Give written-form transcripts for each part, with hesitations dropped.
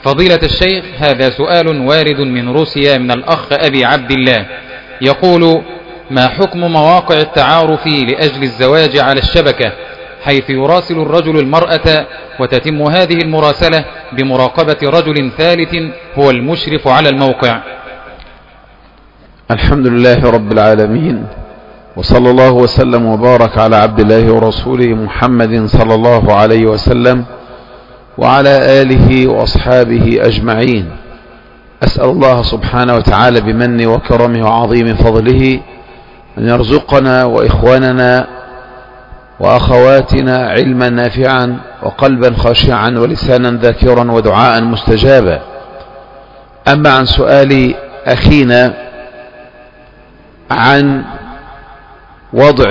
فضيلة الشيخ، هذا سؤال وارد من روسيا من الأخ أبي عبد الله، يقول: ما حكم مواقع التعارف لأجل الزواج على الشبكة، حيث يراسل الرجل المرأة وتتم هذه المراسلة بمراقبة رجل ثالث هو المشرف على الموقع؟ الحمد لله رب العالمين، وصلى الله وسلم وبارك على عبد الله ورسوله محمد صلى الله عليه وسلم وعلى آله وأصحابه أجمعين. أسأل الله سبحانه وتعالى بمنه وكرمه وعظيم فضله أن يرزقنا وإخواننا وأخواتنا علما نافعا وقلبا خاشعا ولسانا ذاكرا ودعاء مستجابا. أما عن سؤال أخينا عن وضع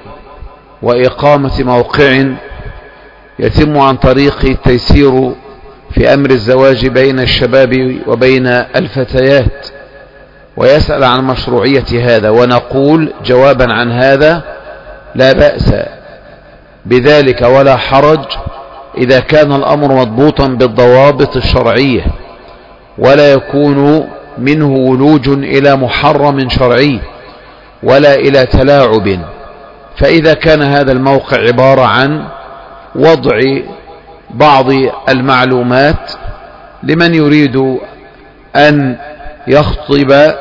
وإقامة موقع يتم عن طريق التيسير في أمر الزواج بين الشباب وبين الفتيات، ويسأل عن مشروعية هذا، ونقول جوابا عن هذا: لا بأس بذلك ولا حرج إذا كان الأمر مضبوطا بالضوابط الشرعية ولا يكون منه ولوج إلى محرم شرعي ولا إلى تلاعب. فإذا كان هذا الموقع عبارة عن وضع بعض المعلومات لمن يريد أن يخطب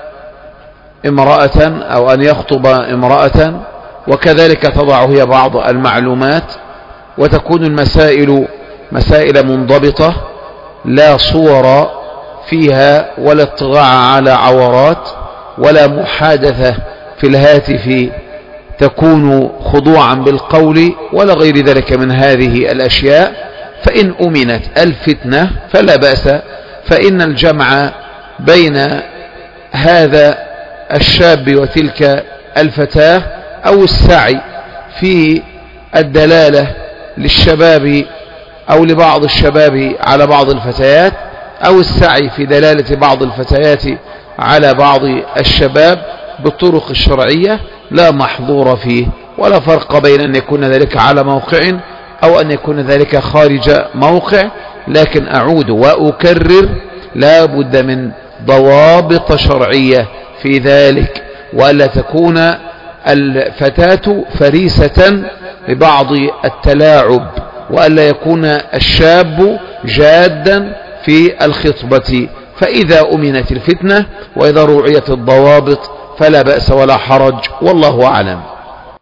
امرأة أو أن يخطب امرأة، وكذلك تضع هي بعض المعلومات، وتكون المسائل مسائل منضبطة لا صور فيها ولا اطلاع على عورات ولا محادثة في الهاتف تكون خضوعا بالقول ولا غير ذلك من هذه الأشياء، فإن أمنت الفتنة فلا بأس، فإن الجمع بين هذا الشاب وتلك الفتاة أو السعي في الدلالة للشباب أو لبعض الشباب على بعض الفتيات، أو السعي في دلالة بعض الفتيات على بعض الشباب بالطرق الشرعية لا محظور فيه، ولا فرق بين أن يكون ذلك على موقع أو أن يكون ذلك خارج موقع. لكن أعود وأكرر: لا بد من ضوابط شرعية في ذلك، وألا تكون الفتاة فريسة لبعض التلاعب، وألا يكون الشاب جادا في الخطبة. فإذا أمنت الفتنة وإذا رعيت الضوابط فلا بأس ولا حرج، والله أعلم.